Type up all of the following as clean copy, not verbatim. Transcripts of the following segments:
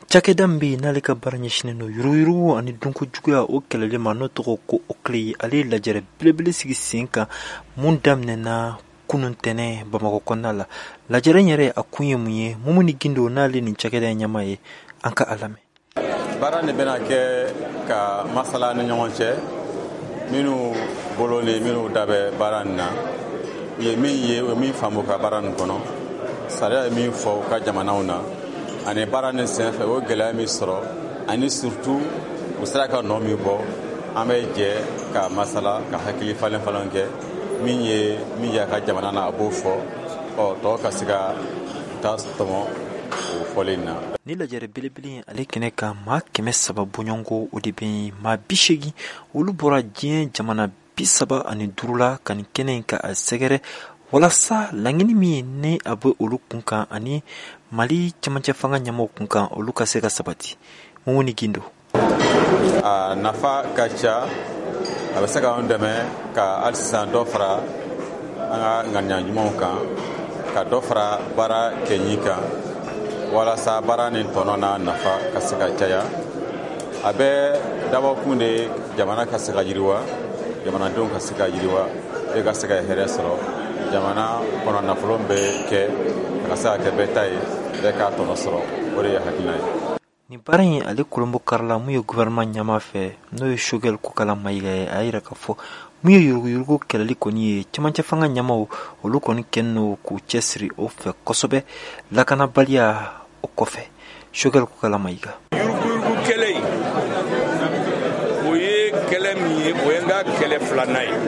Cakɛda min bɛ yen n'ale ka baara ɲɛsinnen don yuruguyurugu ani dunko juguya o kɛlɛli ma n'o tɔgɔ ko OCLEI ale ye lajɛrɛ belebele sigi sen kan mun daminɛna kunun tɛnɛ Bamakɔ kɔnɔna la. Lajɛrɛ in yɛrɛ a kun ye mun ye? Mumuni Gindo n'ale nin cakɛda in ɲɛmaa ye, an ka a lamɛn. Baara nin bɛna kɛ ka masala ni ɲɔgɔn cɛ minnu bolo ni minnu da bɛ baara nin na u ye min faamu ka baara nin kɔnɔ sariya ye min fɔ u ka jamanaw na ani baara nin senfɛ o gɛlɛya min sɔrɔ ani surtout u sera ka nɔ min bɔ an bɛ jɛ ka masala ka hakili falen kɛ min ye a ka jamana na a b'o fɔ tɔw ka se ka taa tɔmɔ o fɔlen na. Ni lajɛrɛ belebele ale kɛnɛ kan maa 300 bɔɲɔgɔnko o de bɛ yen, maa 80 olu bɔra diɲɛ jamana 35 la ka nin kɛnɛ in ka a sɛgɛrɛ walasa laɲini min ye ni a bɛ olu kun kan ani Mali cɛmancɛ fanga ɲɛmɔgɔw kun kan olu ka se ka sabati. Mumuni Gindo. A nafa ka ca, a bɛ se ka an dɛmɛ ka hali sisan dɔ fara an ka ŋaniya ɲumanw kan, ka dɔ fara baara kɛɲi kan walasa baara nin tɔnɔ n'a nafa ka se ka caya. A bɛ dabɔkun de jamana ka se ka yiriwa, jamanadenw ka se ka yiriwa, e ka se ka hɛrɛ sɔrɔ. Jamana kɔnɔ nafolo bɛ kɛ a ka se ka kɛ bɛɛ ta ye, bɛɛ k'a tɔnɔ sɔrɔ. O de ye hakilina ye. Nin baara in ale kolonbo karila mun ye gouvernement ɲɛmaa fɛ n'o ye Choguel Kokala Mayiga ye, a yira k'a fɔ mun ye yuruguyurugu kɛlɛli kɔni ye cɛmancɛ fanga ɲɛmaaw olu kɔni kɛlen don k'u cɛsiri o fɛ kosɛbɛ lakanabaliya o kɔfɛ. Choguel Kokala Mayiga. Yuruguyurugu kɛlɛ in o ye kɛlɛ min ye o ye n ka kɛlɛ filanan ye.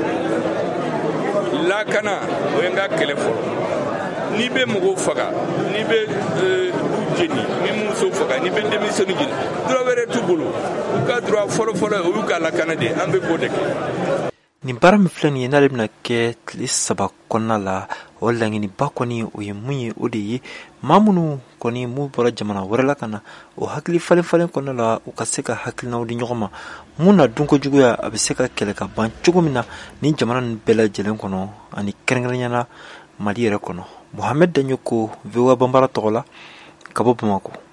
Lakana o ye n ka kɛlɛ fɔlɔ. N'i bɛ mɔgɔw faga, n'i bɛ jeni, ni muso faga, ni bɛ denmisɛnnin jeni, droit wɛrɛ t'u bolo. U ka droit fɔlɔ-fɔlɔ o y'u ka lakana de, an bɛ k'o de kɛ. Nin baara min filɛ nin ye n'ale bɛna kɛ tile 3 kɔnɔna la, o laɲiniba kɔni o ye mun ye o de ye maa minnu kɔni mun bɔra jamana wɛrɛ la ka na o hakili falen kɔnɔna la u ka se ka hakilinaw di ɲɔgɔn ma mun na dunko juguya a bɛ se ka kɛlɛ ka ban cogo min na ni jamana ninnu bɛɛ lajɛlen kɔnɔ ani kɛrɛnkɛrɛnnenya Mali yɛrɛ kɔnɔ. Mohamed Danyoko, VOA Bambara tɔgɔ la, ka bɔ Bamakɔ.